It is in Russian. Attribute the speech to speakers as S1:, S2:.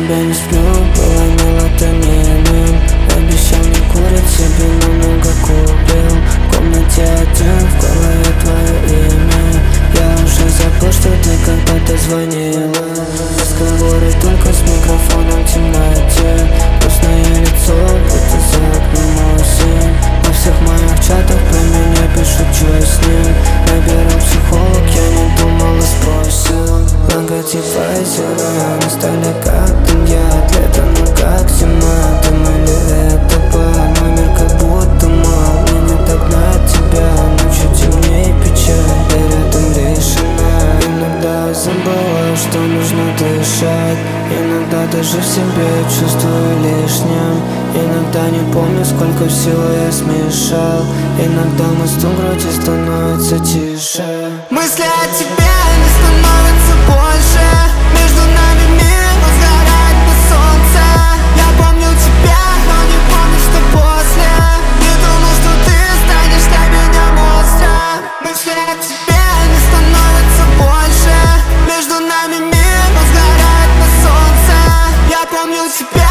S1: тебя не сплю, была мелатонином. Обещал не курить, себе намного купил. В комнате один, в голове твое имя. Я уже забыл, что ты когда-то звонила. Разговоры только с микрофоном в темноте. Грустное лицо, будто за окном осень. Во всех моих чатах про меня пишут, что с ним. Набирал психолог, я не думал и спросил. Логотип Вайзера на столе как туньят. Лето, ну как зима, ты или это пар. Мой мир как будто мал, мне не догнать тебя. Ночью темнее печаль, и рядом лишь она. Иногда забываю, что нужно дышать. Иногда даже в себе чувствую лишним. Иногда не помню, сколько всего я смешал. Иногда мост в груди становится тише.
S2: Мысли о тебе не становятся больше. Между нами мир, но сгорает на солнце. Я помню тебя, но не помню, что после. Не думал, что ты станешь для меня монстром. Мысли о тебе не становятся больше. Между нами мир, но сгорает на солнце. Я помню тебя.